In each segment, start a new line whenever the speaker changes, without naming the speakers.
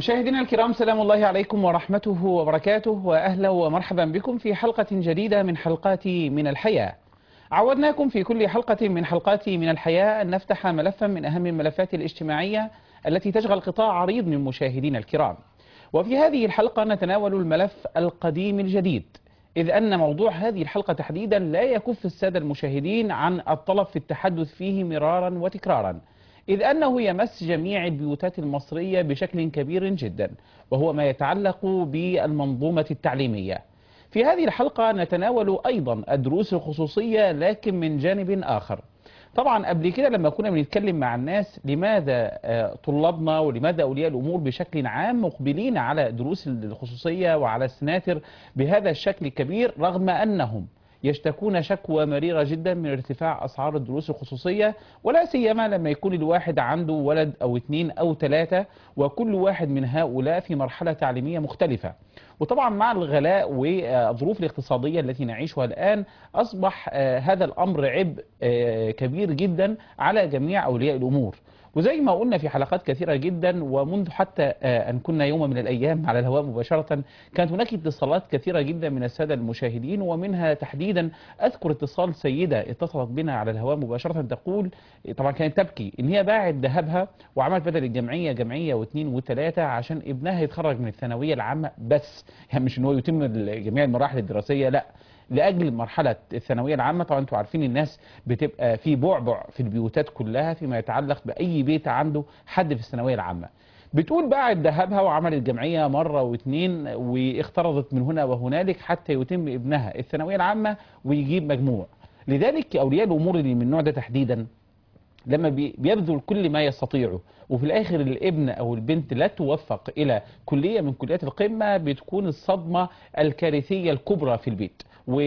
مشاهدينا الكرام، سلام الله عليكم ورحمته وبركاته، وأهلا ومرحبا بكم في حلقة جديدة من حلقات من الحياة. عودناكم في كل حلقة من حلقات من الحياة أن نفتح ملفا من أهم الملفات الاجتماعية التي تشغل قطاع عريض من مشاهدينا الكرام. وفي هذه الحلقة نتناول الملف القديم الجديد، إذ أن موضوع هذه الحلقة تحديدا لا يكف السادة المشاهدين عن الطلب في التحدث فيه مرارا وتكرارا، إذ أنه يمس جميع البيوتات المصرية بشكل كبير جدا، وهو ما يتعلق بالمنظومة التعليمية. في هذه الحلقة نتناول أيضا الدروس الخصوصية لكن من جانب آخر. طبعا قبل كده لما كنا بنتكلم مع الناس لماذا طلابنا ولماذا أولياء الأمور بشكل عام مقبلين على دروس الخصوصية وعلى السناتر بهذا الشكل الكبير، رغم أنهم يشتكون شكوى مريرة جدا من ارتفاع أسعار الدروس الخصوصية، ولا سيما لما يكون الواحد عنده ولد أو اثنين أو ثلاثة، وكل واحد من هؤلاء في مرحلة تعليمية مختلفة. وطبعا مع الغلاء والظروف الاقتصادية التي نعيشها الآن أصبح هذا الأمر عبء كبير جدا على جميع أولياء الأمور. وزي ما قلنا في حلقات كثيرة جدا، ومنذ حتى أن كنا يوم من الأيام على الهواء مباشرة، كانت هناك اتصالات كثيرة جدا من السادة المشاهدين، ومنها تحديدا أذكر اتصال سيدة اتصلت بنا على الهواء مباشرة تقول، طبعا كانت تبكي، إن هي باعت ذهبها وعملت بدل الجمعية جمعية واثنين وثلاثة عشان ابنها يتخرج من الثانوية العامة بس، يعني مش إن هو يتم جميع المراحل الدراسية، لا، لاجل مرحله الثانويه العامه. طبعا انتم عارفين الناس بتبقى في بعبع في البيوتات كلها فيما يتعلق باي بيت عنده حد في الثانويه العامه. بتقول باعت ذهبها وعملت جمعيه مره واثنين واخترضت من هنا وهنالك حتى يتم ابنها الثانويه العامه ويجيب مجموع. لذلك اولياء الامور اللي من النوع ده تحديدا لما بيبذل كل ما يستطيعه وفي الآخر الابن أو البنت لا توفق إلى كلية من كليات القمة، بتكون الصدمة الكارثية الكبرى في البيت.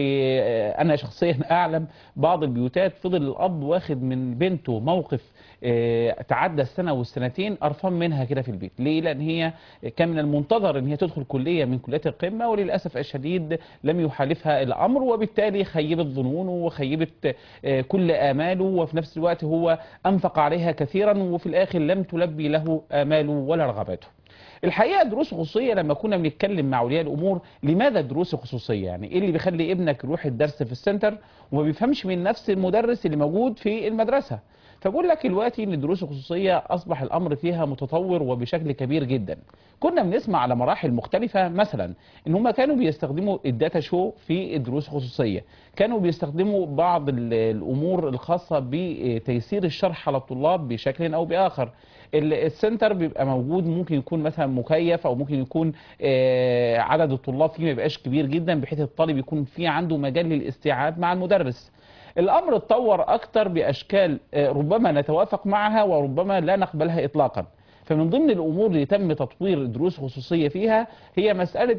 وأنا شخصيا أعلم بعض البيوتات فضل الأب واخد من بنته موقف تعدى السنة والسنتين قرفان منها كده في البيت. ليه؟ لأن هي كان من المنتظر أن هي تدخل كلية من كليات القمة، وللأسف الشديد لم يحالفها الأمر، وبالتالي خيبت ظنونه وخيبت كل آماله، وفي نفس الوقت هو أنفق عليها كثيرا وفي الآخر لم تلبي له آماله ولا رغباته. الحقيقة دروس خصوصية لما كنا بنتكلم مع أولياء الأمور لماذا دروس خصوصية، يعني إيه اللي بيخلي ابنك يروح الدرس في السنتر وما بيفهمش من نفس المدرس اللي موجود في المدرسة؟ فبقول لك دلوقتي ان الدروس الخصوصيه اصبح الامر فيها متطور وبشكل كبير جدا. كنا بنسمع على مراحل مختلفه، مثلا ان هم كانوا بيستخدموا الداتا شو في الدروس الخصوصيه، كانوا بيستخدموا بعض الامور الخاصه بتيسير الشرح على الطلاب بشكل او باخر. السنتر بيبقى موجود، ممكن يكون مثلا مكيف او ممكن يكون عدد الطلاب فيه ما يبقاش كبير جدا بحيث الطالب يكون فيه عنده مجال للاستيعاب مع المدرس. الأمر اتطور أكتر بأشكال ربما نتوافق معها وربما لا نقبلها إطلاقا. فمن ضمن الأمور اللي تم تطوير دروس خصوصية فيها هي مسألة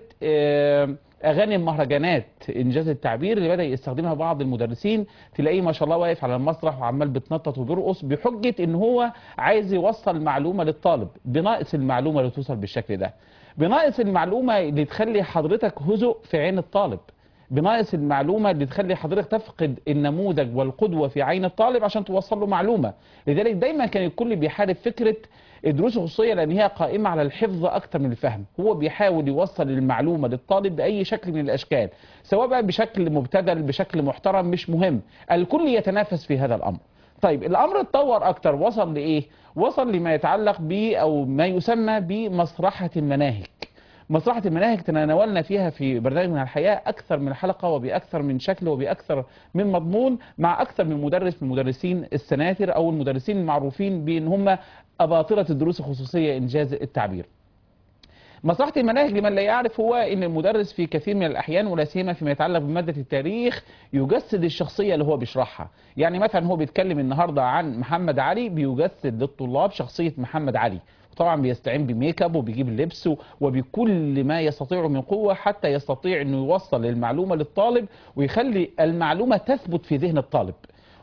أغاني المهرجانات إنجاز التعبير اللي بدأ يستخدمها بعض المدرسين، تلاقيه ما شاء الله واقف على المسرح وعمال بتنطط وبيرقص بحجة إن هو عايز يوصل معلومة للطالب، بناقص المعلومة اللي توصل بالشكل ده، بناقص المعلومة اللي تخلي حضرتك هزء في عين الطالب، بناقص المعلومة اللي تخلي حضرتك تفقد النموذج والقدوة في عين الطالب عشان توصل له معلومة. لذلك دايما كان الكل بيحارب فكرة الدروس الخصوصية لأن هي قائمة على الحفظ أكتر من الفهم. هو بيحاول يوصل المعلومة للطالب بأي شكل من الأشكال، سواء بقى بشكل مبتذل بشكل محترم، مش مهم، الكل يتنافس في هذا الأمر. طيب الأمر اتطور أكتر، وصل لإيه؟ وصل لما يتعلق ب أو ما يسمى بمسرحة المناهج. مسرحة المناهج تناولنا فيها في برنامجنا الحياة أكثر من حلقة وبأكثر من شكل وبأكثر من مضمون مع أكثر من مدرس من مدرسين السناتر أو المدرسين المعروفين بأن هم أباطرة الدروس الخصوصية إنجاز التعبير. مسرحة المناهج لمن لا يعرف هو ان المدرس في كثير من الاحيان ولا سيما فيما يتعلق بمادة التاريخ يجسد الشخصية اللي هو بيشرحها. يعني مثلا هو بيتكلم النهارده عن محمد علي، بيجسد للطلاب شخصية محمد علي، طبعا بيستعين بميك اب وبيجيب اللبس وبكل ما يستطيع من قوة حتى يستطيع انه يوصل المعلومة للطالب ويخلي المعلومة تثبت في ذهن الطالب.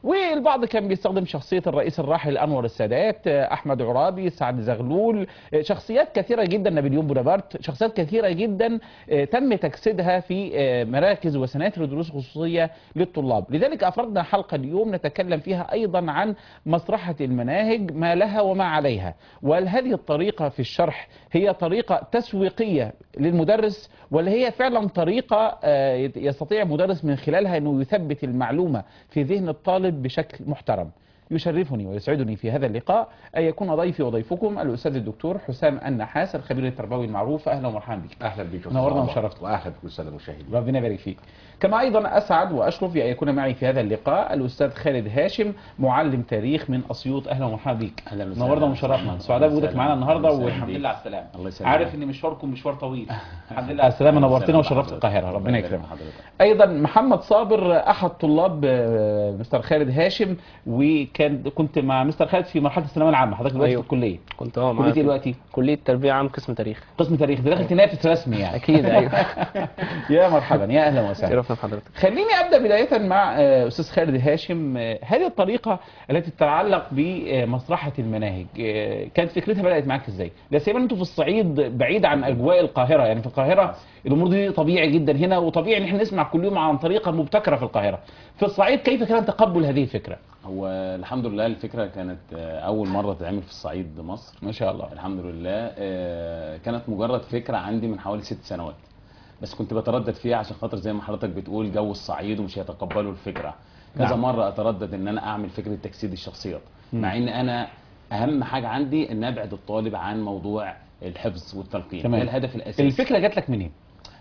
والبعض كان بيستخدم شخصية الرئيس الراحل أنور السادات، أحمد عرابي، سعد زغلول، شخصيات كثيرة جدا، نابليون بونابرت، شخصيات كثيرة جدا تم تجسيدها في مراكز وسناتر دروس خصوصية للطلاب. لذلك أفردنا حلقة اليوم نتكلم فيها أيضا عن مسرحة المناهج، ما لها وما عليها، وهل هذه الطريقة في الشرح هي طريقة تسويقية للمدرس، ولا هي فعلا طريقة يستطيع مدرس من خلالها أنه يثبت المعلومة في ذهن الطالب بشكل محترم. يشرفني ويسعدني في هذا اللقاء أن يكون ضيفي وضيفكم الأستاذ الدكتور حسام النحاس، الخبير التربوي المعروف. أهلا ومرحبا بك.
أهلا بك،
نورنا وشرفت،
وأهلا بكل السادة المشاهدين.
ربنا يبارك فيك. كما أيضا أسعد وأشرف بأن يكون معي في هذا اللقاء الأستاذ خالد هاشم، معلم تاريخ من أسيوط. أهلا ومرحبا بك.
أهلا وسهلا.
نورنا وشرفنا، سعداء بوجودك معنا النهارده، والحمد لله على السلامة.
الله يسلمك.
عارف إن مشواركم مشوار طويل. الحمد لله على السلامة، نورتنا وشرفت القاهرة، ربنا يكرمك. أيضا محمد صابر أحد طلاب مستر خالد هاشم، كنت مع مستر خالد في مرحلة الثانوية العامة، حضرتك دلوقتي في الكلية.
كنت معاه.
كلية دلوقتي؟
كلية تربية عام، قسم تاريخ.
قسم تاريخ، داخل تنافس رسمي يعني.
أكيد أيوه.
يا مرحبا، يا أهلا وسهلا.
شرفنا بحضرتك.
خليني أبدأ بداية مع أستاذ خالد هاشم. هذه الطريقة التي تتعلق بمسرحة المناهج كانت فكرتها بدأت معاك إزاي؟ لا سيما أنتم في الصعيد بعيد عن أجواء القاهرة، يعني في القاهرة الأمور دي طبيعي جدا هنا، وطبيعي إن احنا نسمع كل يوم عن طريقة مبتكرة في القاهرة. في الصعيد كيف كان تقبل هذه الفكرة؟
هو الحمد لله الفكرة كانت أول مرة تتعمل في الصعيد مصر.
ما شاء الله.
الحمد لله. كانت مجرد فكرة عندي من حوالي 6 سنوات، بس كنت بتردد فيها عشان خاطر زي ما حضرتك بتقول جو الصعيد ومش هيتقبلوا الفكرة. كذا
نعم.
مرة أتردد إن أنا أعمل فكرة تجسيد الشخصيات، مع إن أنا أهم حاجة عندي إن أبعد الطالب عن موضوع الحفظ والتلقين. ده الهدف الأساسي.
الفكرة جات لك منين؟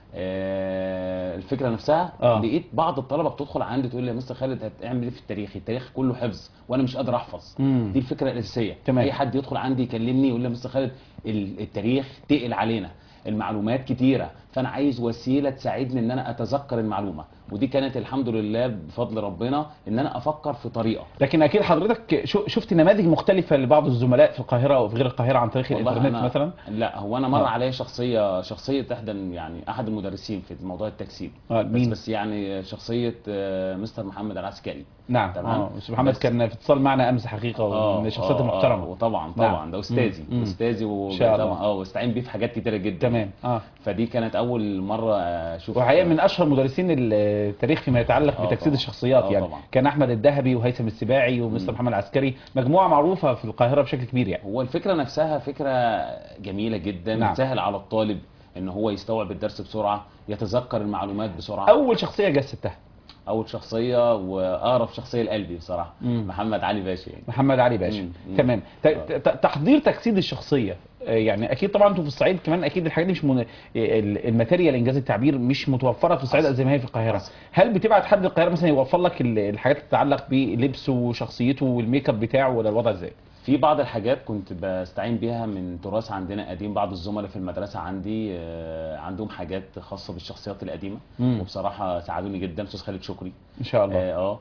الفكره نفسها لقيت بعض الطلبه بتدخل عندي تقول لي يا مستر خالد هتعمل ايه في التاريخ؟ التاريخ كله حفظ وانا مش قادر احفظ. دي الفكره الاساسيه.
تمام.
اي حد يدخل عندي يكلمني يقول لي يا مستر خالد التاريخ تقل علينا، المعلومات كتيره، فانا عايز وسيله تساعدني ان انا اتذكر المعلومه. ودي كانت الحمد لله بفضل ربنا ان انا افكر في طريقه.
لكن اكيد حضرتك شفت نماذج مختلفه لبعض الزملاء في القاهره او في غير القاهره عن طريق الانترنت مثلا؟
لا، هو انا مر عليا شخصيه احد المدرسين في موضوع التجسيد.
مين؟
بس يعني شخصيه مستر محمد العسكري.
نعم.
تمام.
مستر محمد كان في اتصال معنا امس حقيقه، ومن الشخصيات المحترمه.
وطبعا
نعم.
ده استاذي واستعين بيه في حاجات كتيره جدا.
تمام.
فدي كانت اول مره اشوف.
وحقيقه من اشهر مدرسين التاريخ فيما يتعلق بتجسيد الشخصيات يعني. كان احمد الذهبي وهيثم السباعي ومستر محمد العسكري، مجموعه معروفه في القاهره بشكل كبير يعني.
هو الفكره نفسها فكره جميله جدا. نعم. تسهل على الطالب ان هو يستوعب الدرس بسرعه، يتذكر المعلومات بسرعه.
اول شخصيه جسدتها؟
اول شخصيه واقرب شخصيه لقلبي بصراحه محمد علي باشا يعني.
محمد علي باشا. تمام. تحضير تجسيد الشخصيه، يعني اكيد طبعا انتوا في الصعيد كمان اكيد الحاجات دي مش الماتيريال انجاز التعبير مش متوفره في الصعيد زي ما هي في القاهره. هل بتبعت حد القاهره مثلا يوفر لك الحاجات اللي تتعلق بلبسه وشخصيته والميك اب بتاعه، ولا الوضع ازاي؟
في بعض الحاجات كنت بستعين بيها من تراث عندنا قديم. بعض الزملاء في المدرسه عندي عندهم حاجات خاصه بالشخصيات القديمه، وبصراحه ساعدوني جدا. استاذ خالد شكري
ان شاء الله.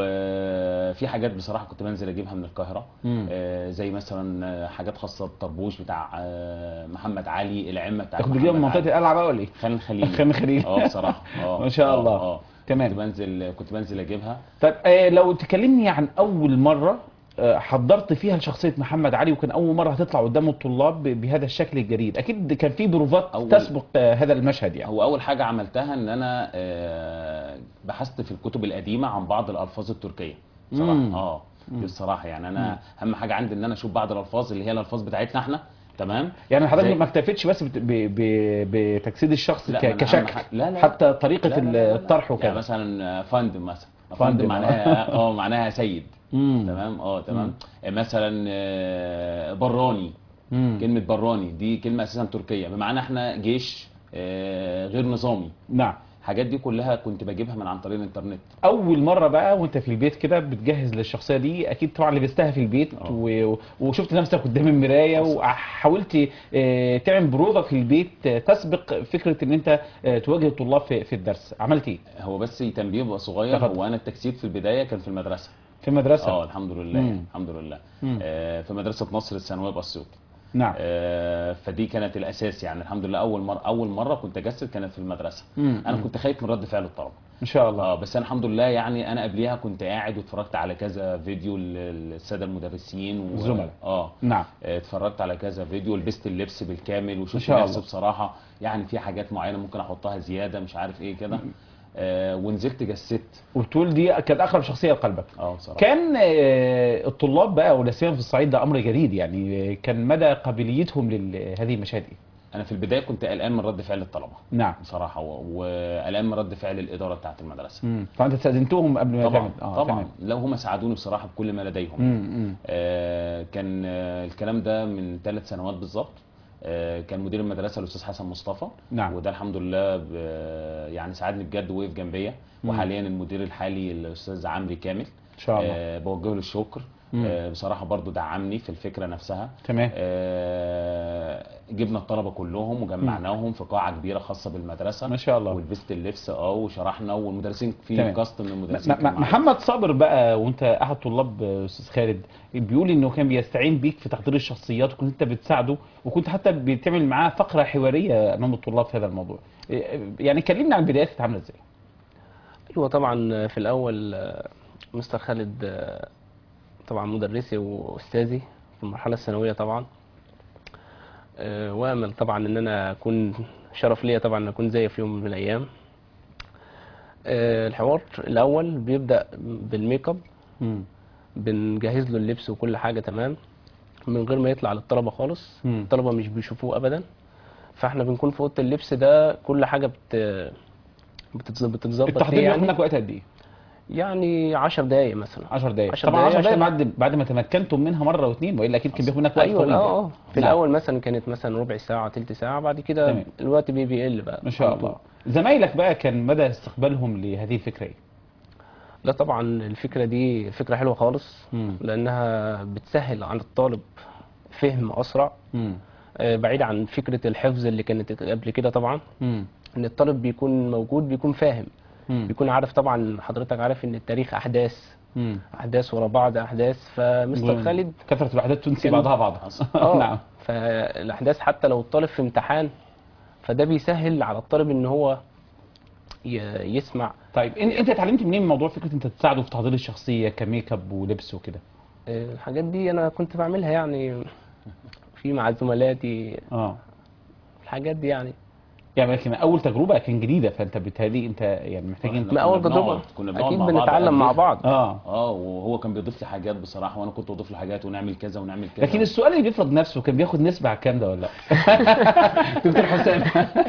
وفي حاجات بصراحه كنت بنزل اجيبها من القاهره، زي مثلا حاجات خاصه بالطربوش بتاع محمد علي، العمه بتاعت
كنت بتجيبها من منطقه القلعه بقى ولا ايه؟
خان خليل.
خان خليل.
بصراحه
ما شاء الله. تمام.
كنت بنزل اجيبها.
طيب لو تكلمني عن اول مره حضرت فيها لشخصيه محمد علي، وكان اول مره هتطلع قدام الطلاب بهذا الشكل الجديد، اكيد كان في بروفات تسبق هذا المشهد يعني.
هو اول حاجه عملتها ان انا بحثت في الكتب القديمه عن بعض الالفاظ التركيه بصراحه. دي الصراحه يعني انا اهم حاجه عندي ان انا اشوف بعض الالفاظ اللي هي الالفاظ بتاعتنا احنا. تمام.
يعني حضرتك ما اكتفيتش بس بتجسيد الشخص كشكل،
لا
حتى طريقه الطرح وكذا.
يعني مثلا فندم مثلا، فندم معناها معناها سيد. تمام. تمام. مثلا براني، كلمه براني دي كلمه اساسا تركيه بمعنى احنا جيش غير نظامي.
نعم.
الحاجات دي كلها كنت بجيبها من عن طريق الانترنت.
اول مره بقى وانت في البيت كده بتجهز للشخصيه دي، اكيد طبعا لبستها في البيت وشفت نفسك قدام المرايه وحاولت تعمل بروفه في البيت تسبق فكره ان انت تواجه الطلاب في الدرس. عملت ايه؟
هو بس تنبيه بقى صغير. هو انا التجسيد في البدايه كان في المدرسه.
في المدرسه؟
الحمد لله. الحمد لله. في مدرسه نصر الثانويه باسيوط.
نعم.
فدي كانت الاساس يعني. الحمد لله اول مره كنت اجسد كانت في المدرسه. انا كنت خايف من رد فعل الطلبه
ان شاء الله.
بس انا الحمد لله يعني انا قبليها كنت قاعد واتفرجت على كذا فيديو للساده المدرسين
الزملاء. نعم.
اتفرجت على كذا فيديو، لبست اللبس بالكامل وشفت
الله.
نفسي بصراحه يعني في حاجات معينه ممكن احطها زياده مش عارف ايه كده. ونزلت جسدت.
وبتقول دي كانت اقرب شخصيه لقلبك.
بصراحه
كان الطلاب بقى ولا سيما في الصعيد ده امر جديد يعني، كان مدى قابليتهم لهذه المشاهد ايه؟
انا في البدايه كنت قلقان من رد فعل الطلبه.
نعم.
بصراحه وقلقان من رد فعل الاداره بتاعه المدرسه.
فانت استاذنتهم قبل ما
طبعا
تعمل؟
طبعا لو هم ساعدوني بصراحه بكل ما لديهم. كان الكلام ده من 3 سنوات بالظبط. كان مدير المدرسه الاستاذ حسن مصطفى.
نعم.
وده الحمد لله يعني ساعدني بجد ووقف جنبيا. وحاليا المدير الحالي الاستاذ عمري كامل
ان شاء الله.
بوجه له الشكر. بصراحه برضو دعمني في الفكره نفسها.
تمام.
جبنا الطلبه كلهم وجمعناهم في قاعه كبيره خاصه بالمدرسه
ما شاء الله.
ولبست اللبس وشرحنا والمدرسين في كاست من المدرسين.
محمد صابر بقى وانت احد طلاب استاذ خالد بيقول انه كان بيستعين بيك في تحضير الشخصيات وكنت انت بتساعده وكنت حتى بتعمل معاه فقره حواريه امام الطلاب في هذا الموضوع. يعني كلمنا عن بدايات كانت عامله ازاي؟
ايوه طبعا في الاول مستر خالد طبعا مدرسي واستاذي في المرحله الثانويه طبعا. وامل طبعا ان انا اكون شرف ليا طبعا ان اكون زيه في يوم من الايام. الحوار الاول بيبدا بالميك اب. بنجهز له اللبس وكل حاجه تمام من غير ما يطلع للطلبه خالص. الطلبه مش بيشوفوه ابدا. فاحنا بنكون في اوضه اللبس ده كل حاجه بتتظبط
التحضير بياخد منك وقت قد ايه؟
يعني 10 دقايق مثلا.
10 دقايق. طبعا 10 دقايق بعد ما تمكنتم منها مره واثنين، والا اكيد كان بياخد منك وقت طويل.
ايوه في الاول مثلا كانت مثلا ربع ساعه ثلث ساعه، بعد كده الوقت بيقل بقى.
ما شاء الله. زمايلك بقى كان مدى استقبالهم لهذه الفكره ايه؟
لا طبعا الفكره دي فكره حلوه خالص. لانها بتسهل على الطالب فهم اسرع. بعيد عن فكره الحفظ اللي كانت قبل كده طبعا. ان الطالب بيكون موجود بيكون فاهم. بيكون عارف طبعا، حضرتك عارف ان التاريخ احداث ورا بعض احداث. فمستر خالد
كثره الاحداث تنسي بعضها.
نعم. فالاحداث حتى لو الطالب في امتحان فده بيسهل على الطالب ان هو يسمع.
طيب انت اتعلمت منين من موضوع فكره انت تساعده في تحضير الشخصيه كميك اب ولبس وكده؟
الحاجات دي انا كنت بعملها يعني في مع زملاتي. الحاجات دي يعني
لكن اول تجربه كان جديده، فانت بالتالي انت يعني محتاج انت
اول تجربه اكيد بنتعلم مع بعض.
وهو كان بيضيف لي حاجات بصراحه وانا كنت بضيف له حاجات ونعمل كذا ونعمل كذا.
لكن السؤال اللي بيفرض نفسه كان بياخد نسبه على الكلام ده ولا لا؟ دكتور حسام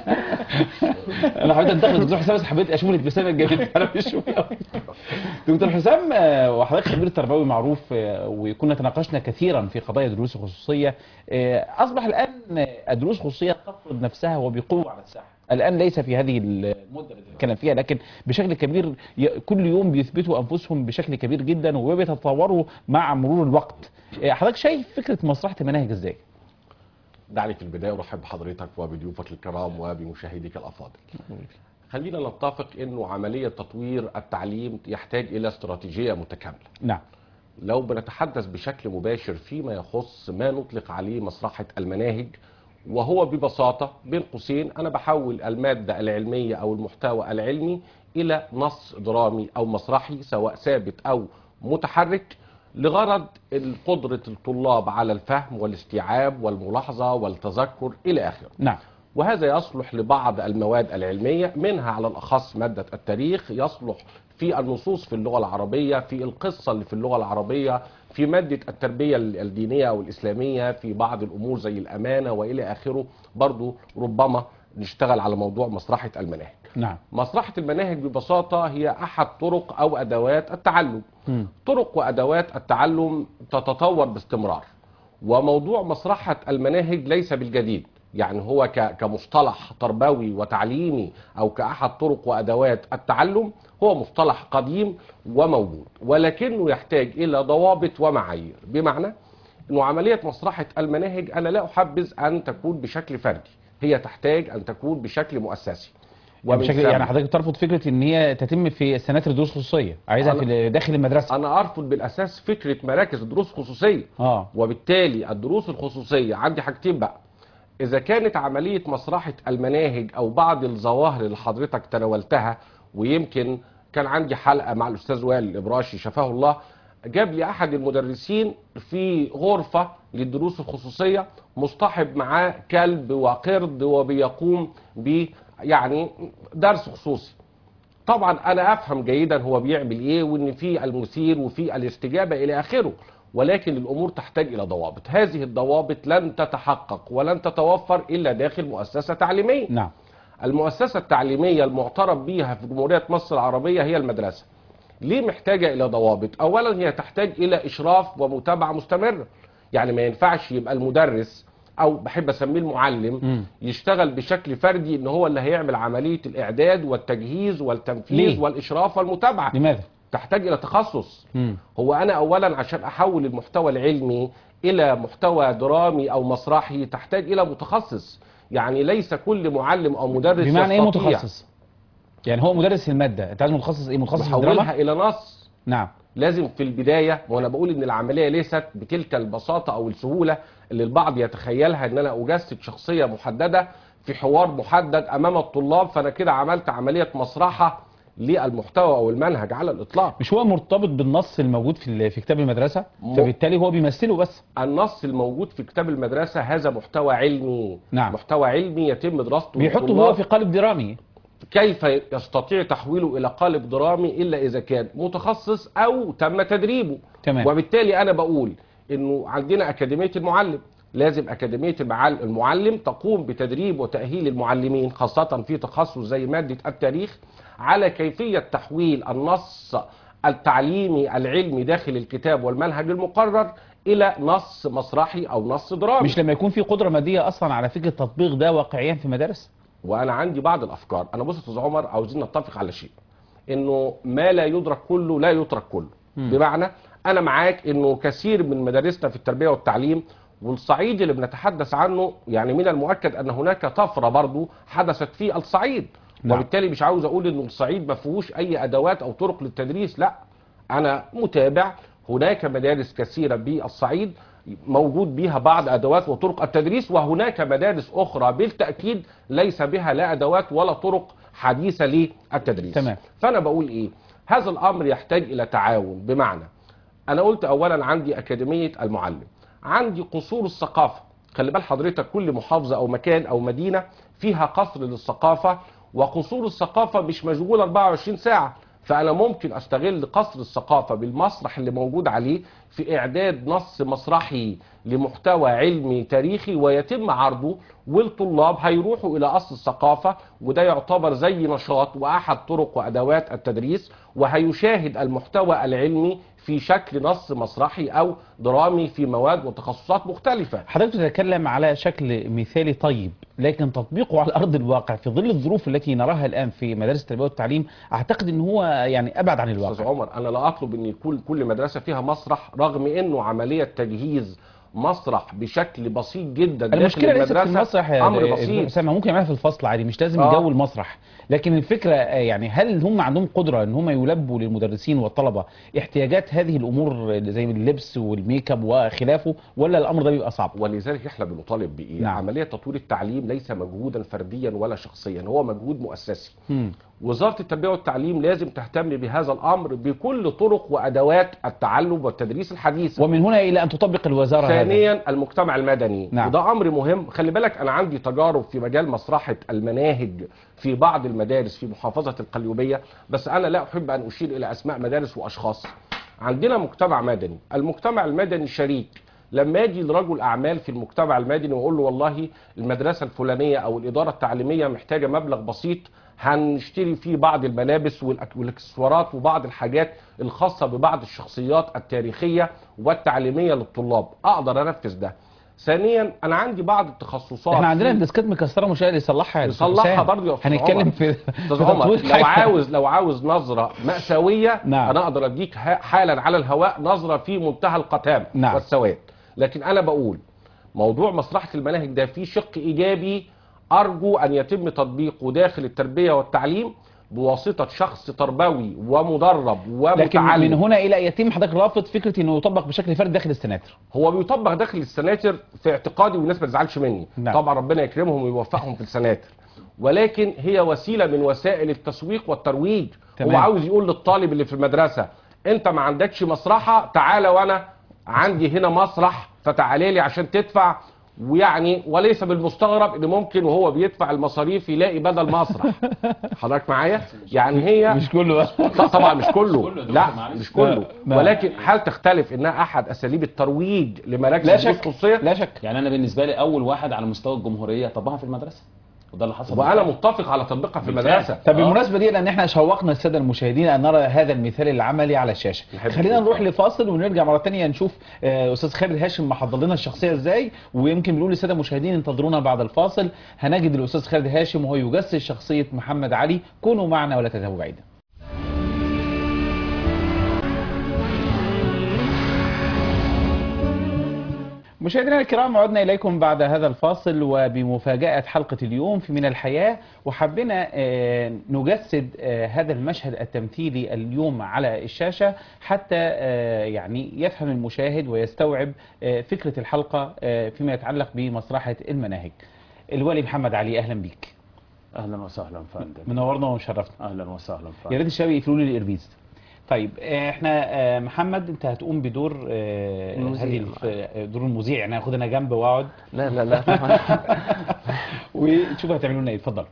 انا حبيت انتقد دكتور حسام بس حبيت اشوف الابتسامه الجميله انا مش دكتور حسام وحضرتك خبير تربوي معروف وكنا تناقشنا كثيرا في قضايا دروس الخصوصيه. اصبح الان الدروس الخصوصيه تفرض نفسها وبقوه على الساحه. الان ليس في هذه المده اللي بنتكلم فيها، لكن بشكل كبير كل يوم بيثبتوا انفسهم بشكل كبير جدا وبيتطوروا مع مرور الوقت. حضرتك شايف فكره مصلحه المناهج ازاي؟
دعني في البدايه ارحب بحضرتك وبضيوفك الكرام وبمشاهديك الافاضل. خلينا نتفق انه عمليه تطوير التعليم يحتاج الى استراتيجيه متكامله.
نعم.
لو بنتحدث بشكل مباشر فيما يخص ما نطلق عليه مصلحه المناهج، وهو ببساطه بين قوسين انا بحول الماده العلميه او المحتوى العلمي الى نص درامي او مسرحي سواء ثابت او متحرك لغرض قدرة الطلاب على الفهم والاستيعاب والملاحظة والتذكر إلى آخره.
نعم.
وهذا يصلح لبعض المواد العلمية، منها على الأخص مادة التاريخ، يصلح في النصوص في اللغة العربية، في القصة اللي في اللغة العربية، في مادة التربية الدينية أو الإسلامية، في بعض الأمور زي الأمانة وإلى آخره. برضو ربما نشتغل على موضوع مصلحة المناهج.
نعم.
مصلحة المناهج ببساطة هي أحد طرق أو أدوات التعلم. طرق وأدوات التعلم تتطور باستمرار، وموضوع مصلحة المناهج ليس بالجديد. يعني هو كمصطلح تربوي وتعليمي أو كأحد طرق وأدوات التعلم هو مصطلح قديم وموجود، ولكنه يحتاج إلى ضوابط ومعايير. بمعنى أنه عملية مصلحة المناهج أنا لا أحبذ أن تكون بشكل فردي، هي تحتاج أن تكون بشكل مؤسسي. ومن
بشكل يعني حضرتك ترفض فكره ان هي تتم في سناتر دروس خصوصيه، عايزها في داخل المدرسه؟
انا ارفض بالاساس فكره مراكز الدروس الخصوصيه. وبالتالي الدروس الخصوصيه عندي حاجتين بقى. اذا كانت عمليه مسرحه المناهج او بعض الظواهر اللي حضرتك تناولتها، ويمكن كان عندي حلقه مع الاستاذ وائل الابراشي شفاه الله، جاب لي احد المدرسين في غرفه للدروس الخصوصيه مصطحب معاه كلب وقرد وبيقوم ب يعني درس خصوصي. طبعا انا افهم جيدا هو بيعمل ايه، وان في المثير وفي الاستجابه الى اخره، ولكن الامور تحتاج الى ضوابط. هذه الضوابط لن تتحقق ولن تتوفر الا داخل مؤسسه تعليميه.
نعم.
المؤسسه التعليميه المعترف بها في جمهوريه مصر العربيه هي المدرسه. ليه محتاجه الى ضوابط؟ اولا هي تحتاج الى اشراف ومتابعه مستمره. يعني ما ينفعش يبقى المدرس او بحب اسميه المعلم يشتغل بشكل فردي، ان هو اللي هيعمل عمليه الاعداد والتجهيز والتنفيذ
ليه؟
والاشراف والمتابعه.
لماذا؟
تحتاج الى تخصص. هو انا اولا عشان احول المحتوى العلمي الى محتوى درامي او مسرحي تحتاج الى متخصص. يعني ليس كل معلم او مدرس
بمعنى ايه
يستطيع.
متخصص؟ يعني هو مدرس الماده، انت عايز متخصص ايه؟ متخصص في الدراما؟
يحولها الى نص.
نعم.
لازم في البدايه، وانا بقول ان العمليه ليست بتلك البساطه او السهوله اللي البعض يتخيلها، ان انا اجسد شخصيه محدده في حوار محدد امام الطلاب، فانا كده عملت عمليه مسرحه للمحتوى او المنهج على الاطلاق.
مش هو مرتبط بالنص الموجود في كتاب المدرسه، فبالتالي هو بيمثله بس.
النص الموجود في كتاب المدرسه هذا محتوى علمي.
نعم.
محتوى علمي يتم دراسته
بيحطه هو في قالب درامي.
كيف يستطيع تحويله الى قالب درامي الا اذا كان متخصص او تم تدريبه.
تمام.
وبالتالي انا بقول انه عندنا اكاديميه المعلم، لازم اكاديميه المعلم تقوم بتدريب وتاهيل المعلمين خاصه في تخصص زي ماده التاريخ على كيفيه تحويل النص التعليمي العلمي داخل الكتاب والمنهج المقرر الى نص مسرحي او نص درامي.
مش لما يكون في قدره ماديه اصلا على فكره تطبيق ده واقعيا في مدارس؟
وانا عندي بعض الافكار. انا بص يا استاذ عمر، عاوزين نتفق على شيء، انه ما لا يدرك كله لا يترك كله. بمعنى انا معاك انه كثير من مدارسنا في التربيه والتعليم والصعيد اللي بنتحدث عنه، يعني من المؤكد ان هناك طفره برضو حدثت في الصعيد.
نعم.
وبالتالي مش عاوز اقول انه الصعيد ما فيهوش اي ادوات او طرق للتدريس، لا، انا متابع. هناك مدارس كثيره بالصعيد موجود بها بعض ادوات وطرق التدريس، وهناك مدارس اخرى بالتاكيد ليس بها لا ادوات ولا طرق حديثه للتدريس.
تمام.
فانا بقول ايه؟ هذا الامر يحتاج الى تعاون. بمعنى انا قلت اولا عندي اكاديميه المعلم، عندي قصور الثقافه. خلي بال حضرتك كل محافظه او مكان او مدينه فيها قصر للثقافه، وقصور الثقافه مش مشغول 24 ساعه. فأنا ممكن أستغل قصر الثقافة بالمسرح اللي موجود عليه في إعداد نص مسرحي لمحتوى علمي تاريخي ويتم عرضه، والطلاب هيروحوا إلى قصر الثقافة، وده يعتبر زي نشاط وأحد طرق وأدوات التدريس، وهيشاهد المحتوى العلمي في شكل نص مسرحي أو درامي في مواد وتخصصات مختلفة.
حضرتك تتكلم على شكل مثالي طيب، لكن تطبيقه على أرض الواقع في ظل الظروف التي نراها الآن في مدارس التربية والتعليم أعتقد أن هو يعني أبعد عن الواقع.
أستاذ عمر، أنا لا أطلب أن يكون كل مدرسة فيها مسرح، رغم أنه عملية تجهيز مسرح بشكل بسيط جدا داخل
المشكلة ليست في
المدرسة
المسرح
أمر بسيط.
أسامة، ممكن يعملها في الفصل عادي، مش لازم جو المسرح. لكن الفكرة يعني هل هم عندهم قدرة ان هم يلبوا للمدرسين والطلبة احتياجات هذه الامور زي اللبس والميك اب وخلافه، ولا الامر ده بيبقى صعب؟
ولذلك احنا بنطالب بايه؟
نعم.
عملية تطوير التعليم ليس مجهودا فرديا ولا شخصيا، هو مجهود مؤسسي. وزارة التربية والتعليم لازم تهتم بهذا الامر بكل طرق وادوات التعلم والتدريس الحديثة،
ومن هنا الى ان تطبق الوزارة.
ثانيا المجتمع المدني.
نعم.
وده امر مهم. خلي بالك انا عندي تجارب في مجال مسرحة المناهج في بعض المدارس في محافظة القليوبية، بس انا لا احب ان اشير الى اسماء مدارس واشخاص. عندنا مجتمع مدني، المجتمع المدني شريك. لما اجي لرجل اعمال في المجتمع المدني واقول له والله المدرسة الفلانية او الادارة التعليمية محتاجة مبلغ بسيط هنشتري فيه بعض الملابس والاكسسوارات وبعض الحاجات الخاصة ببعض الشخصيات التاريخية والتعليمية للطلاب، اقدر انفذ ده. ثانيا انا عندي بعض التخصصات،
احنا عندنا ديسكات مكسره مش قادر
يصلحها برضه يا استاذ
هنتكلم
عمر.
في
استاذ عمر لو عاوز نظره مأساويه،
نعم.
انا اقدر اديك حالا على الهواء نظره في منتهى القتام،
نعم.
والسواد. لكن انا بقول موضوع مسرحه المناهج ده فيه شق ايجابي أرجو أن يتم تطبيقه داخل التربية والتعليم بواسطة شخص تربوي ومدرب
لكن من
ومتعلم.
هنا الى يتم حضرتك رافض فكره انه يطبق بشكل فردي داخل السناتر؟
هو بيطبق داخل السناتر في اعتقادي، والناس ما تزعلش مني.
نعم.
طبعا ربنا يكرمهم ويوفقهم في السناتر، ولكن هي وسيله من وسائل التسويق والترويج.
تمام.
هو عاوز يقول للطالب اللي في المدرسه انت ما عندكش مسرحه، تعالى وانا عندي هنا مسرح فتعالى لي عشان تدفع. ويعني وليس بالمستغرب ان ممكن وهو بيدفع المصاريف يلاقي بدل مسرح. حضرتك معايا؟ يعني هي
مش كله
طبعا مش كله،
كله يا
لا
دكتور، معلش.
مش كله،
لا.
ولكن هل تختلف انها احد اساليب الترويج لمراكز
لا
الدروس
شك،
الخصوصيه؟
لا شك.
يعني انا بالنسبه لي اول واحد على مستوى الجمهوريه طبقها في المدرسه، وده اللي حصل
وانا
بالفعل.
متفق على تطبيقها في
بالفعل.
المدرسه.
طب بالمناسبه دي، لان احنا شوقنا الساده المشاهدين ان نرى هذا المثال العملي على الشاشه،
نحب
خلينا
نشوف.
نروح لفاصل ونرجع مره ثانيه نشوف استاذ خالد هاشم محضر لنا الشخصيه ازاي، ويمكن بنقول للساده المشاهدين انتظرونا بعد الفاصل هنجد الاستاذ خالد هاشم وهو يجسد شخصيه محمد علي. كونوا معنا ولا تذهبوا بعيدا. مشاهدينا الكرام، عدنا إليكم بعد هذا الفاصل وبمفاجأة حلقة اليوم في من الحياة، وحبينا نجسد هذا المشهد التمثيلي اليوم على الشاشة حتى يعني يفهم المشاهد ويستوعب فكرة الحلقة فيما يتعلق بمسرحة المناهج. الوالي محمد علي، أهلا بيك.
اهلا وسهلا فندم.
منورنا ومشرفنا.
اهلا وسهلا
يا
فندم.
ريت الشباب يقفلوا لي الإربيز. طيب احنا محمد انت هتقوم بدور
المذيع.
دور المذيع، يعني هاخد انا جنب واقعد
لا لا لا طبعا.
وشوف هتعملوا لنا ايه. اتفضل.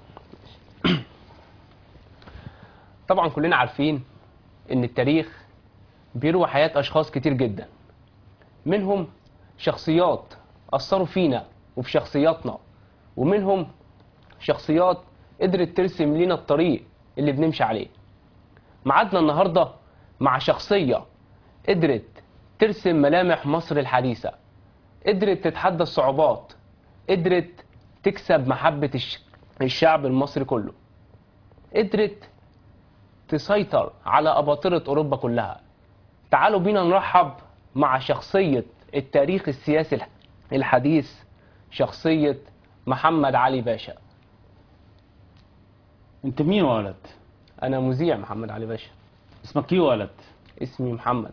طبعا كلنا عارفين ان التاريخ بيروي حياة اشخاص كتير جدا، منهم شخصيات اثروا فينا وفي شخصياتنا، ومنهم شخصيات قدرت ترسم لنا الطريق اللي بنمشي عليه. معادنا النهارده مع شخصية قدرت ترسم ملامح مصر الحديثة، قدرت تتحدى الصعوبات، قدرت تكسب محبة الشعب المصري كله، قدرت تسيطر على أباطرة أوروبا كلها. تعالوا بينا نرحب مع شخصية التاريخ السياسي الحديث، شخصية محمد علي باشا.
انت مين يا ولد؟
أنا مذيع محمد علي باشا.
اسمك ايه يا ولد؟
اسمي محمد.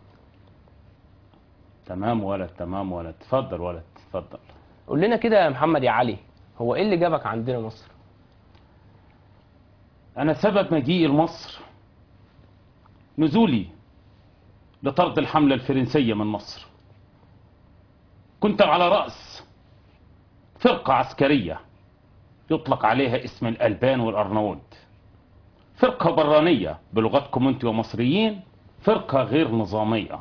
تمام ولد، تمام ولد. اتفضل ولد، اتفضل.
قول لنا كده يا محمد يا علي، هو ايه اللي جابك عندنا مصر؟
انا سبب مجيئي لمصر نزولي لطرد الحملة الفرنسية من مصر. كنت على رأس فرقة عسكرية يطلق عليها اسم الألبان والأرناؤوط، فرقة برانية بلغتكم انتوا يا مصريين، فرقة غير نظامية.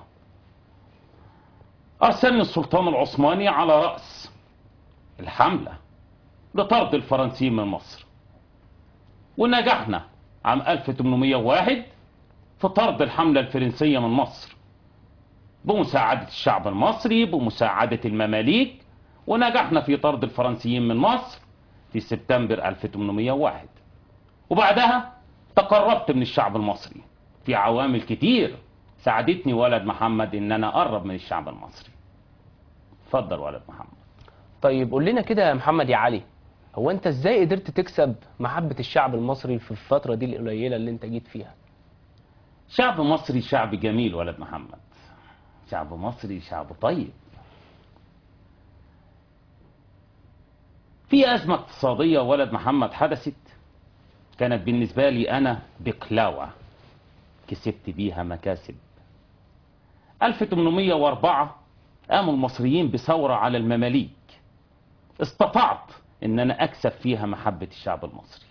أرسلني السلطان العثماني على رأس الحملة لطرد الفرنسيين من مصر، ونجحنا عام 1801 في طرد الحملة الفرنسية من مصر بمساعدة الشعب المصري، بمساعدة المماليك، ونجحنا في طرد الفرنسيين من مصر في سبتمبر 1801. وبعدها تقربت من الشعب المصري في عوامل كتير ساعدتني ولد محمد ان انا اقرب من الشعب المصري. اتفضل ولد محمد.
طيب قول لنا كده يا محمد يا علي، هو انت ازاي قدرت تكسب محبة الشعب المصري في الفترة دي القليلة اللي انت جيت فيها؟
شعب مصري شعب جميل ولد محمد، شعب مصري شعب طيب. في أزمة اقتصادية ولد محمد حدثت، كانت بالنسبة لي أنا بقلاوة كسبت بيها مكاسب. 1804 قاموا المصريين بثورة على المماليك، استطعت ان انا اكسب فيها محبة الشعب المصري.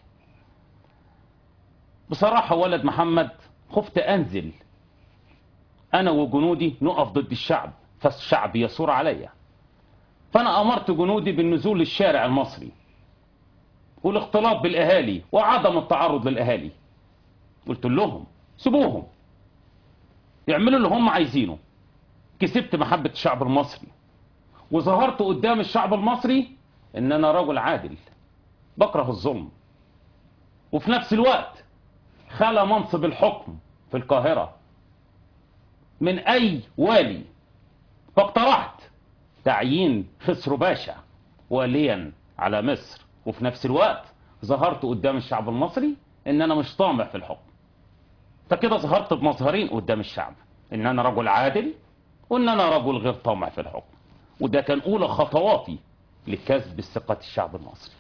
بصراحة ولد محمد خفت انزل انا وجنودي نقف ضد الشعب فالشعب يثور عليا، فانا امرت جنودي بالنزول للشارع المصري والاختلاط بالاهالي وعدم التعرض للاهالي. قلت لهم سيبوهم يعملوا اللي هم عايزينه. كسبت محبة الشعب المصري وظهرت قدام الشعب المصري ان انا رجل عادل بكره الظلم، وفي نفس الوقت خلى منصب الحكم في القاهرة من اي والي، فاقترحت تعيين خسرو باشا واليا على مصر
وفي نفس الوقت ظهرت قدام الشعب المصري ان انا مش طامع في الحكم. فكده ظهرت بمظهرين قدام الشعب، ان انا رجل عادل وان انا رجل غير طامع في الحكم. وده كان اولى خطواتي لكسب ثقة الشعب المصري.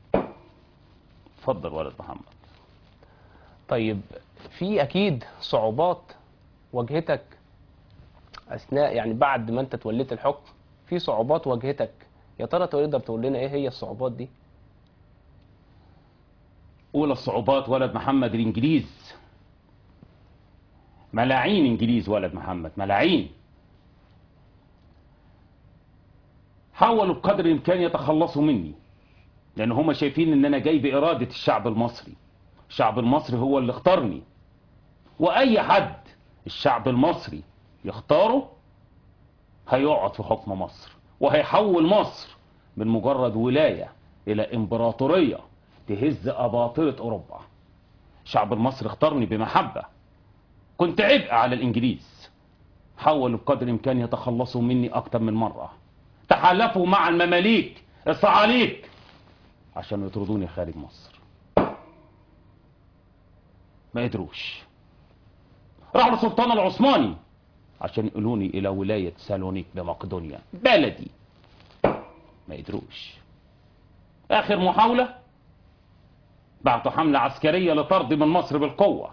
اتفضل ولد محمد.
طيب في اكيد صعوبات واجهتك اثناء يعني بعد ما انت توليت الحكم، في صعوبات واجهتك، يا ترى تقدر تقول لنا ايه هي الصعوبات دي؟
اولى الصعوبات ولد محمد الانجليز، ملاعين انجليز ولد محمد، ملاعين. حاولوا بقدر الامكان يتخلصوا مني، لان هم شايفين ان انا جاي بارادة الشعب المصري. الشعب المصري هو اللي اختارني، واي حد الشعب المصري يختاره هيقعد في حكم مصر، وهيحول مصر من مجرد ولاية الى امبراطورية تهز اباطرة اوروبا. الشعب المصري اختارني بمحبة، كنت عبء على الانجليز. حاولوا بقدر الامكان يتخلصوا مني اكتر من مرة، تحالفوا مع المماليك الصعاليك عشان يطردوني خارج مصر، ما قدروش. راحوا للسلطان العثماني عشان ينقلوني الى ولاية سالونيك بمقدونيا بلدي، ما قدروش. اخر محاولة بعتوا حملة عسكرية لطردي من مصر بالقوة،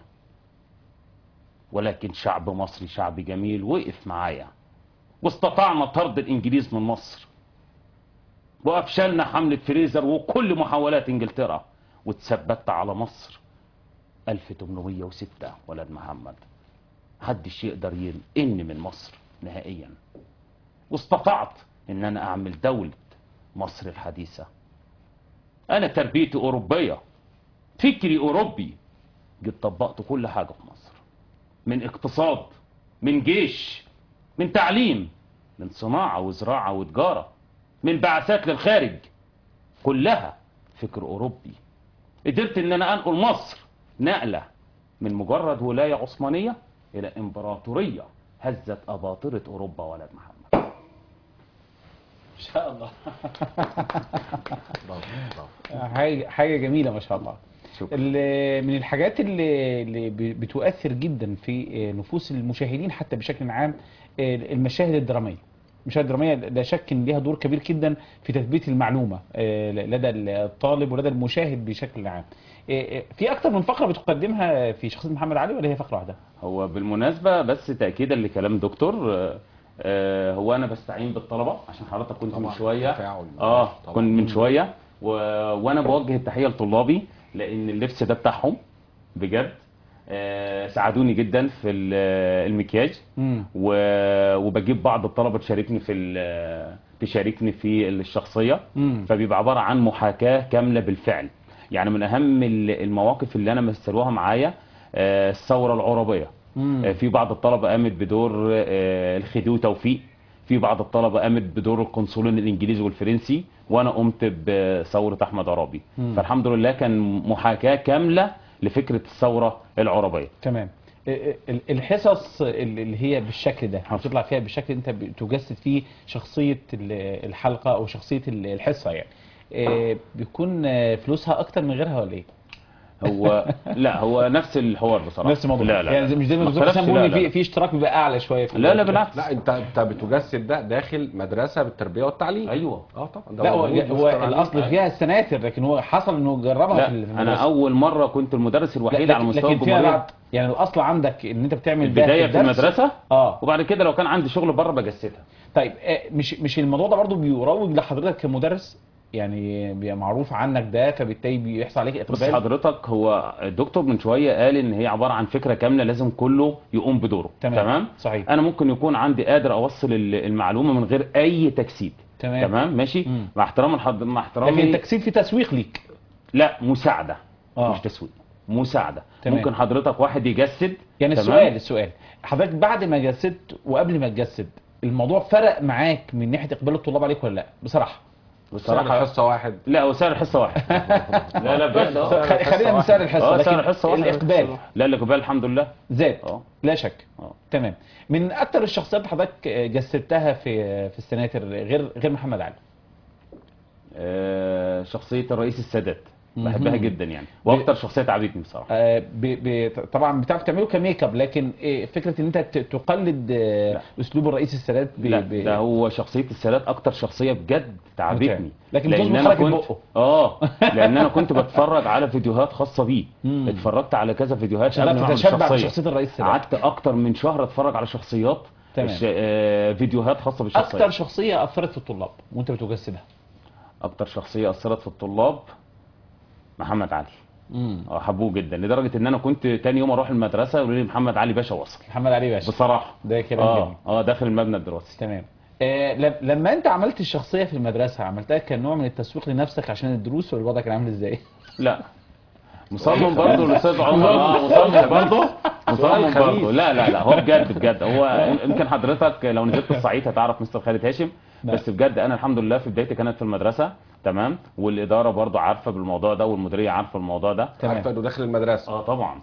ولكن شعب مصري شعب جميل وقف معايا، واستطعنا طرد الانجليز من مصر، وافشلنا حملة فريزر وكل محاولات انجلترا، وتثبت على مصر 1806 ولد محمد. محدش يقدر ينقلني من مصر نهائيا، واستطعت ان انا اعمل دولة مصر الحديثة. انا تربيتي اوروبية، فكري اوروبي، جيت طبقت كل حاجة في مصر، من اقتصاد، من جيش، من تعليم، من صناعة وزراعة وتجارة، من بعثات للخارج، كلها فكر اوروبي. قدرت ان انا انقل مصر نقلة من مجرد ولاية عثمانية الى امبراطورية هزت اباطرة اوروبا ولد محمد.
ما شاء الله. حاجة جميلة ما شاء الله.
شكرا.
من الحاجات اللي بتؤثر جدا في نفوس المشاهدين حتى بشكل عام المشاهد الدرامية. المشاهد الدرامية لا شك ان ليها دور كبير جدا في تثبيت المعلومة لدى الطالب ولدى المشاهد بشكل عام. في اكتر من فقرة بتقدمها في شخصية محمد علي ولا هي فقرة واحدة؟
هو بالمناسبة بس تأكيدا لكلام دكتور، هو انا بستعين بالطلبة عشان حضرتك كنت من شوية كنت من شوية وانا بوجه التحية لطلابي، لان اللبس ده بتاعهم بجد. ساعدوني جدا في المكياج، وبجيب بعض الطلبة تشاركني في الشخصية، فبيبقى عبارة عن محاكاة كاملة بالفعل. يعني من اهم المواقف اللي انا مثلوها معايا الثورة العربية. في بعض الطلبة قامت بدور الخديوي توفيق، في بعض الطلبة قامت بدور القنصلين الانجليزي والفرنسي، وانا قمت بثورة احمد عرابي. فالحمد لله كان محاكاة كاملة لفكرة الثورة العربية.
تمام. الحصص اللي هي بالشكل ده بتطلع فيها بالشكل انت بتجسد فيه شخصية الحلقة او شخصية الحصة، يعني بيكون فلوسها اكتر من غيرها ولا ايه؟
لا هو نفس الحوار بصراحه،
نفس الموضوع.
لا
يعني مش زي ما الدكتور حسام بيقول في اشتراك بيبقى اعلى شويه في
لا بالعكس.
لا انت بتجسد ده داخل مدرسه بالتربيه والتعليم.
ايوه
طبعا.
لا هو الاصل فيها السناتر، لكن هو حصل انه جربها
لا
في المدرسه.
انا اول مره كنت المدرس الوحيد على مستوى الجمهوريه.
يعني الاصل عندك ان انت بتعمل
البدايه في المدرسه، وبعد كده لو كان عندي شغل بره بجسدها.
طيب مش الموضوع ده برضو بيروج لحضرتك كمدرس؟ يعني بيبقى معروف عنك ده فبالتالي بيحصل عليك اقبال.
بس حضرتك هو الدكتور من شويه قال ان هي عباره عن فكره كامله لازم كله يقوم بدوره. تمام؟
صحيح.
انا ممكن يكون عندي قادر اوصل المعلومه من غير اي تجسيد. تمام ماشي. مع احترامي
لكن التجسيد في تسويق ليك؟
لا مساعده. مش تسويق، مساعده.
تمام.
ممكن حضرتك واحد يجسد.
يعني السؤال حضرتك بعد ما جسدت وقبل ما تجسد الموضوع فرق معاك من ناحيه اقبال الطلاب عليك ولا لا؟ بصراحه
سعر الحصه واحد.
لا هو سعر الحصه واحد. لا بجد.
خلينا من سعر الحصه.
سعر الحصه واحد.
الاقبال
لا الاقبال الحمد لله
زاد. لا شك. تمام. من اكتر الشخصيات اللي حضرتك جسدتها في السناتر غير محمد علي؟
شخصيه الرئيس السادات، بحبها جدا يعني، واكتر شخصيه عجبتني بصراحه.
طبعا بتعرف تعمله كميك اب، لكن فكره ان انت تقلد اسلوب الرئيس السادات
لا ده هو شخصيه السادات اكتر شخصيه بجد تعبتني،
لكن
لان انا كنت لان انا كنت بتفرج على فيديوهات خاصه بيه. اتفرجت على كذا فيديوهات قبل ما اعمل
شخصيه الرئيس السادات.
قعدت اكتر من شهر اتفرج على شخصيات، فيديوهات خاصه بالشخصيه.
اكتر شخصيه اثرت في الطلاب وانت بتجسدها؟
اكتر شخصيه اثرت في الطلاب محمد علي. حبوه جدا لدرجه ان انا كنت تاني يوم اروح المدرسه يقولوا لي محمد علي باشا وصل.
محمد علي باشا
بصراحه
ده كلام جميل.
داخل المبنى الدراسي.
تمام. لما انت عملت الشخصيه في المدرسه، عملتها كنوع من التسويق لنفسك عشان الدروس، ولا الوضع كان عامل ازاي؟
لا مصمم برضه الاستاذ عمر. مصمم برضه. لا هو بجد هو يمكن حضرتك لو نزلت الصعيد هتعرف مستر خالد هاشم. بس بجد انا الحمد لله في بدايتي كانت في المدرسه، تمام، والاداره برضه عارفه بالموضوع ده، والمديريه عارفه الموضوع ده،
عارفه انه داخل المدرسه.
طبعا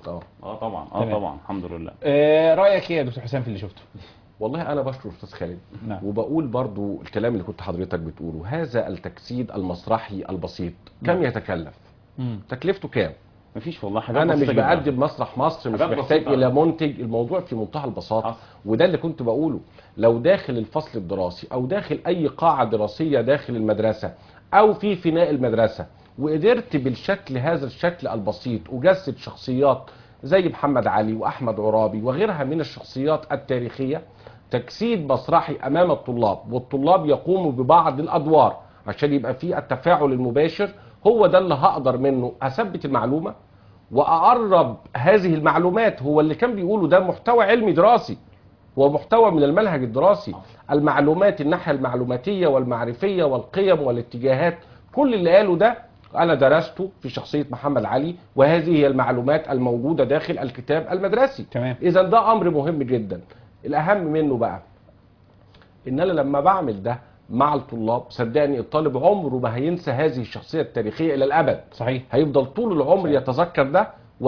طبعا الحمد لله.
رايك ايه يا دكتور حسام في اللي شفته؟
والله انا بشكر استاذ خالد.
نعم.
وبقول برضو الكلام اللي كنت حضرتك بتقوله، هذا التجسيد المسرحي البسيط كم يتكلف؟ تكلفته كام؟
مفيش والله حاجات
انا مش
بسيطة جداً.
بقدم مسرح مصر، مش
حاجات
محتاج
بسيطة.
الى منتج، الموضوع في منتهى البساطه. وده اللي كنت بقوله، لو داخل الفصل الدراسي او داخل اي قاعه دراسيه داخل المدرسه او في فناء المدرسه، وقدرت بالشكل هذا الشكل البسيط اجسد شخصيات زي محمد علي واحمد عرابي وغيرها من الشخصيات التاريخيه، تجسيد مسرحي امام الطلاب، والطلاب يقوموا ببعض الادوار عشان يبقى في التفاعل المباشر، هو ده اللي هقدر منه اثبت المعلومه واقرب هذه المعلومات. هو اللي كان بيقوله ده محتوى علمي دراسي، هو محتوى من المنهج الدراسي. المعلومات، الناحيه المعلوماتيه والمعرفيه والقيم والاتجاهات، كل اللي قاله ده انا درسته في شخصيه محمد علي، وهذه هي المعلومات الموجوده داخل الكتاب المدرسي.
تمام.
اذا ده امر مهم جدا. الاهم منه بقى ان انا لما بعمل ده مع الطلاب، صدقني الطالب عمره ما هينسى هذه الشخصيه التاريخيه الى الابد.
صحيح.
هيفضل طول العمر يتذكر ده،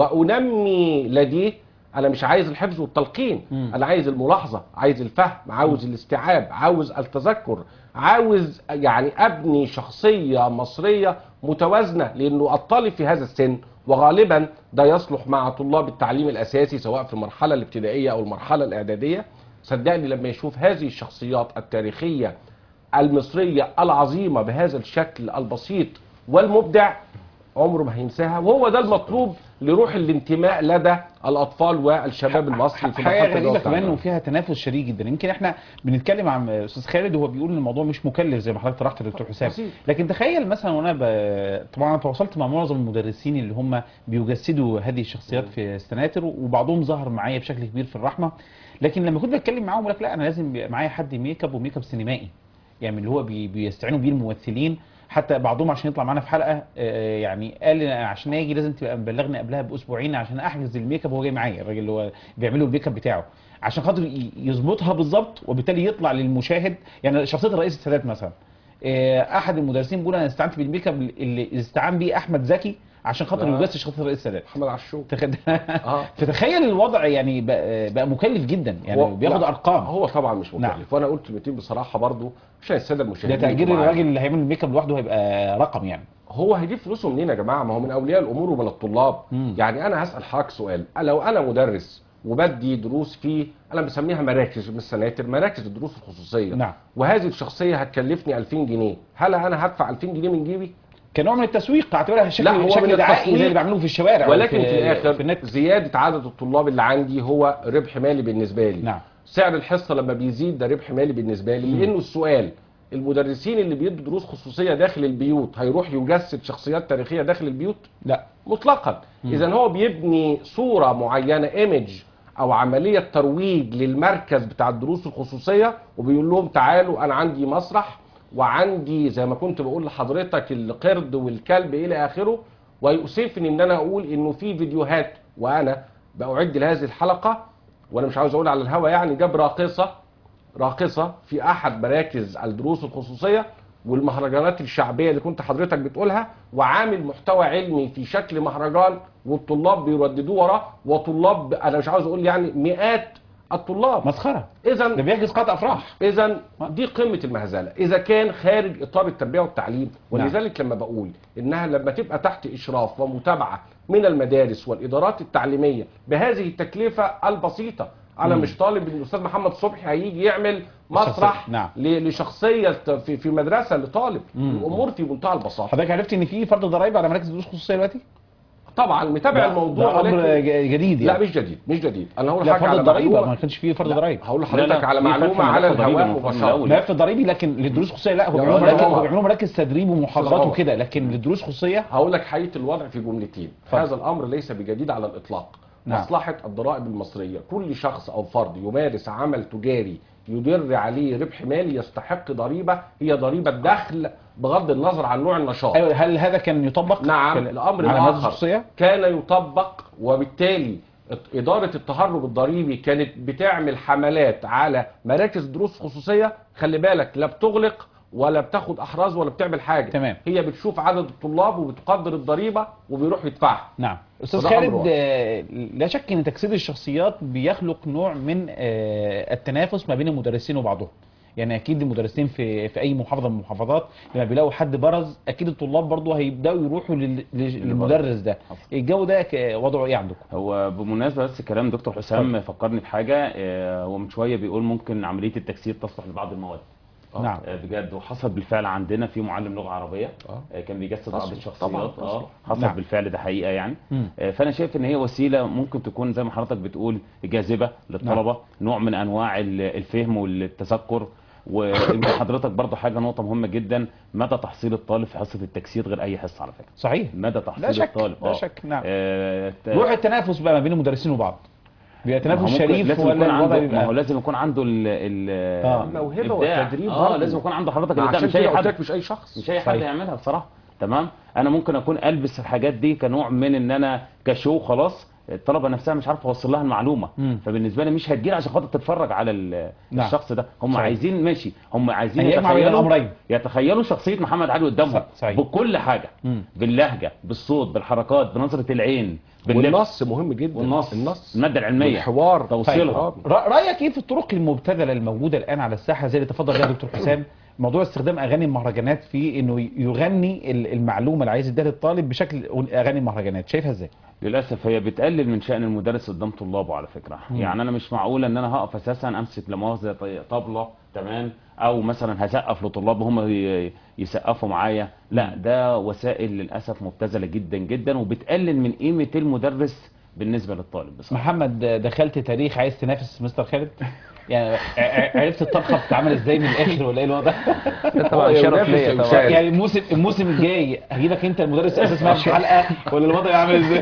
وانمي لديه. انا مش عايز الحفظ والتلقين، انا عايز الملاحظه، عايز الفهم، عاوز الاستيعاب، عاوز التذكر، عاوز يعني ابني شخصيه مصريه متوازنه، لانه الطالب في هذا السن وغالبا ده يصلح مع طلاب التعليم الاساسي سواء في المرحله الابتدائيه او المرحله الاعداديه. صدقني لما يشوف هذه الشخصيات التاريخيه المصريه العظيمه بهذا الشكل البسيط والمبدع، عمره ما هينساها. وهو ده المطلوب لروح الانتماء لدى الاطفال والشباب المصري في
حاجه غريبه كمان وفيها تنافس شديد جدا. يمكن احنا بنتكلم عن استاذ خالد وهو بيقول ان الموضوع مش مكلف زي ما حضرتك طرحت يا دكتور حسام، لكن تخيل مثلا وانا طبعا انا تواصلت مع معظم المدرسين اللي هم بيجسدوا هذه الشخصيات في السناتر، وبعضهم ظهر معايا بشكل كبير في الرحمه، لكن لما كنت بتكلم معاهم يقول لك لا انا لازم يبقى معايا حد ميك اب وميك اب سينمائي، يعني اللي هو بيستعينوا بيه الممثلين. حتى بعضهم عشان يطلع معانا في حلقه يعني قال لي عشان اجي لازم تبقى مبلغني قبلها باسبوعين عشان احجز الميك اب وهو جاي معايا، الراجل اللي هو بيعمله الميك اب بتاعه عشان خاطر يظبطها بالظبط، وبالتالي يطلع للمشاهد. يعني شخصيه الرئيس السادات مثلا، احد المدرسين بيقول انا استعنت بالميك اب اللي استعان بيه احمد زكي عشان خاطر يجسد شخصيه الرئيس السادات،
محمد عاشور.
فتخيل الوضع يعني بقى مكلف جدا، يعني بياخد ارقام.
هو طبعا مش مكلف. نعم. وانا قلت كلمتين بصراحه برضو عشان الساده المشاهدين.
ده تاجير الراجل اللي هيعمل الميك اب لوحده هيبقى رقم يعني.
هو هيجيب فلوسه منين يا جماعه؟ ما هو من اولياء الامور ومن الطلاب. يعني انا هسال حضرتك سؤال، لو انا مدرس وبدي دروس في، انا بسميها مراكز من السناتر، مراكز الدروس الخصوصيه.
نعم.
وهذه الشخصيه هتكلفني 2000 جنيه، هل انا هدفع 2000 جنيه من جيبي؟
كنوع من التسويق، تعتبرها شكل دعائي زي اللي بيعملوه في الشوارع،
ولكن في الاخر زياده عدد الطلاب اللي عندي هو ربح مالي بالنسبه لي.
نعم.
سعر الحصه لما بيزيد ده ربح مالي بالنسبه لي. لانه السؤال، المدرسين اللي بيدوا دروس خصوصيه داخل البيوت هيروح يجسد شخصيات تاريخيه داخل البيوت؟
لا
مطلقا. اذا هو بيبني صوره معينه، ايمج او عمليه ترويج للمركز بتاع الدروس الخصوصيه، وبيقول لهم تعالوا انا عندي مسرح وعندي زي ما كنت بقول لحضرتك القرد والكلب الى اخره. ويؤسفني ان انا اقول انه في فيديوهات وانا باعد لهذه الحلقه، وانا مش عاوز اقول على الهوا، يعني جاب راقصه في احد مراكز الدروس الخصوصيه والمهرجانات الشعبيه اللي كنت حضرتك بتقولها، وعامل محتوى علمي في شكل مهرجان، والطلاب بيرددوه وراه، وطلاب انا مش عاوز اقول يعني مئات الطلاب.
مسخره،
اذا
ده بيحجز قاعة افراح.
اذا دي قمه المهزله اذا كان خارج اطار التربيه والتعليم. ولذلك لما بقول انها لما تبقى تحت اشراف ومتابعه من المدارس والادارات التعليميه بهذه التكلفه البسيطه، انا مش طالب ان الاستاذ محمد صبحي هيجي يعمل مسرح
نعم.
لشخصيه في مدرسه لطالب. الامور في منتهى البساطه.
حضرتك عرفت ان في فرض ضرائب على مراكز دروس خصوصيه دلوقتي؟
طبعا متابع الموضوع،
ده امر جديد يعني.
لا مش جديد، مش جديد. انا هقول
لا،
حاجه
فرض
على
الضريبه
معلومه.
ما كانش فيه فرض ضرائب.
هقول لحضرتك على معلومه على الهواء مباشره.
ملف ضريبي لكن للدروس الخصوصيه لا، هو بيعملوا مراكز تدريب ومحاضرات وكده، لكن للدروس الخصوصيه
هقول لك حقيقه الوضع في جملتين. هذا الامر ليس بجديد على الاطلاق.
نعم.
مصلحه الضرائب المصريه كل شخص او فرد يمارس عمل تجاري يدر عليه ربح مالي يستحق ضريبه، هي ضريبه دخل بغض النظر عن نوع النشاط.
ايوه، هل هذا كان يطبق؟
نعم. الامر
على مراكز
الاخر
الخصوصيه
كان يطبق، وبالتالي إدارة التهرب الضريبي كانت بتعمل حملات على مراكز دروس خصوصية. خلي بالك، لا بتغلق ولا بتاخد أحراز ولا بتعمل حاجة.
تمام.
هي بتشوف عدد الطلاب وبتقدر الضريبة وبيروح يدفعها.
نعم. أستاذ
وده
خالد،
أمر
لا شك أن تجسيد الشخصيات بيخلق نوع من التنافس ما بين المدرسين وبعضهم. يعني اكيد المدرسين في اي محافظه من المحافظات لما بيلاقوا حد برز اكيد الطلاب برضه هيبداوا يروحوا للمدرس ده. الجو ده وضعه ايه عندكم؟
هو بمناسبه بس كلام دكتور حسام فكرني بحاجه. هو من شويه بيقول ممكن عمليه التجسيد تصلح لبعض المواد.
نعم.
بجد، وحصل بالفعل عندنا في معلم لغه عربيه كان بيجسد بعض الشخصيات. حصل
نعم.
بالفعل، ده حقيقه يعني. فانا شايف ان هي وسيله ممكن تكون زي ما حضرتك بتقول جاذبه للطلبه. نعم. نوع من انواع الفهم والتذكر. ويمكن حضرتك برضه حاجه نقطه مهمه جدا، مدى تحصيل الطالب في حصه التجسيد غير اي حصه على فكره.
صحيح.
مدى تحصيل الطالب
لا شك. نعم. روح التنافس بقى ما بين المدرسين وبعض بيبقى تنافس شريف ولا الوضع
ما هو لازم يكون عنده
الموهبه والتدريب.
لازم يكون عنده حضرتك
الابداع.
مش اي حد،
مش اي شخص،
مش اي حد يعملها بصراحه. تمام. انا ممكن اكون البس الحاجات دي كنوع من ان انا كشو خلاص، الطلبه نفسها مش عارفه اوصل لها المعلومه. فبالنسبه لي مش هتجيلي عشان خاطر تتفرج على
نعم.
الشخص ده. هم
صحيح.
عايزين ماشي، هم عايزين
يتخيلوا
شخصيه محمد علي قدامهم بكل حاجه. باللهجه، بالصوت، بالحركات، بنظره العين،
والنص مهم جدا.
النص الماده العلميه،
الحوار،
توصيلها.
رايك ايه في الطرق المبتذله الموجوده الان على الساحه زي اللي تفضل بها دكتور حسام؟ موضوع استخدام اغاني المهرجانات في انه يغني المعلومه اللي عايز يديها للطالب بشكل اغاني المهرجانات، شايفها ازاي؟
للاسف هي بتقلل من شأن المدرس قدام طلابه على فكره. يعني انا مش معقول ان انا هقف اساسا امسك لمؤاخذه طبله تمام، او مثلا هسقف لطلاب هم يسقفوا معايا. لا، ده وسائل للاسف مبتذله جدا جدا، وبتقلل من قيمه المدرس بالنسبه للطالب بصراحه.
محمد، دخلت تاريخ عايز تنافس مستر خالد؟ يعني عرفت الطبخه بتتعمل ازاي من الاخر ولا ايه الوضع؟
طبعا شرف ليا طبعا.
يعني الموسم الجاي هجيبك انت المدرس اساس معاك في حلقه ولا الوضع عامل ازاي؟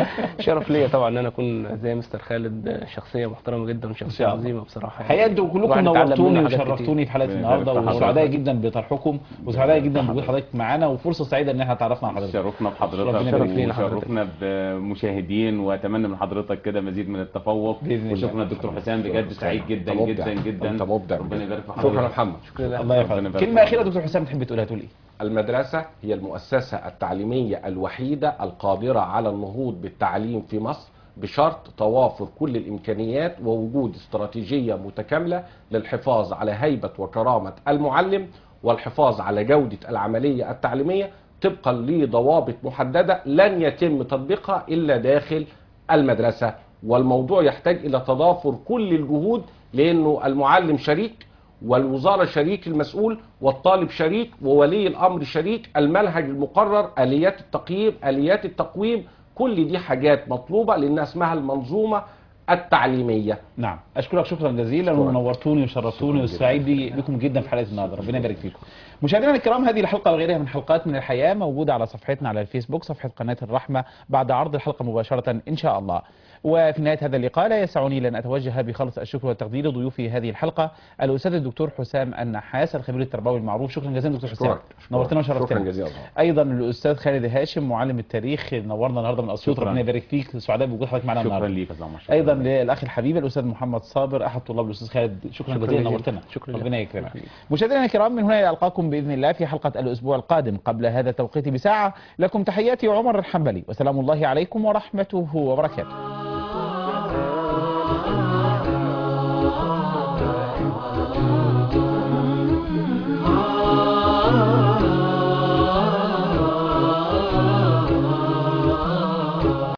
شرف ليا طبعا ان انا اكون زي مستر خالد، شخصيه محترمه جدا وشخصيه عظيمه بصراحه.
حقيقه انتوا كلكم نورتوني وشرفتوني في حلقه النهارده، وسعداء جدا بطرحكم وسعداء جدا بوجود حضرتك معانا، وفرصه سعيده ان احنا تعرفنا على حضرتك.
شرفنا بحضرتك وشرفنا بمشاهدين، واتمنى من حضرتك كده مزيد من التفوق. وشكرا دكتور حسام، بجد سعيد جدا جدا جدا.
مبدع.
ربنا يبارك في حضرتك.
شكرا يا محمد.
الله يحفظك. كلمه اخيره دكتور حسام تحب تقولها، تقول ايه؟
المدرسة هي المؤسسة التعليمية الوحيدة القادرة على النهوض بالتعليم في مصر بشرط توافر كل الإمكانيات ووجود استراتيجية متكاملة للحفاظ على هيبة وكرامة المعلم والحفاظ على جودة العملية التعليمية طبقا لضوابط محددة لن يتم تطبيقها إلا داخل المدرسة. والموضوع يحتاج إلى تضافر كل الجهود، لأنه المعلم شريك والوزارة شريك المسؤول والطالب شريك وولي الأمر شريك. المنهج المقرر، آليات التقييم، آليات التقويم، كل دي حاجات مطلوبة لأنها اسمها المنظومة التعليمية.
نعم، أشكرك شكرا جزيلا ونورتوني وشرفتوني وسعيد بكم جدا في حلقة النهارده. ربنا يبارك فيكم. مشاهدينا الكرام، هذه الحلقة وغيرها من حلقات من الحياة موجودة على صفحتنا على الفيسبوك، صفحة قناة الرحمة، بعد عرض الحلقة مباشرة إن شاء الله. وفي نهاية هذا اللقاء لا يسعني لأن أتوجه بخالص الشكر والتقدير لضيوفي هذه الحلقة، الأستاذ الدكتور حسام النحاس الخبير التربوي المعروف. شكرا جزيلا دكتور حسام، نورتنا وشرفتنا.
شكرا جزيلا.
أيضا الأستاذ خالد هاشم معلم التاريخ، نورنا النهارده من أسيوط. ربنا يبارك فيك، سعداء بوجود حضرتك معنا النهارده.
شكرا ليك.
أيضا للأخ الحبيب الأستاذ محمد صابر أحد طلاب الأستاذ خالد، شكرا جزيلا، نورتنا. ربنا يكرمك. مشاهدينا الكرام، من هنا ألقاكم بإذن الله في حلقة الأسبوع القادم قبل هذا التوقيت بساعة. لكم تحياتي عمر الحنبلي، وسلام الله عليكم ورحمته وبركاته.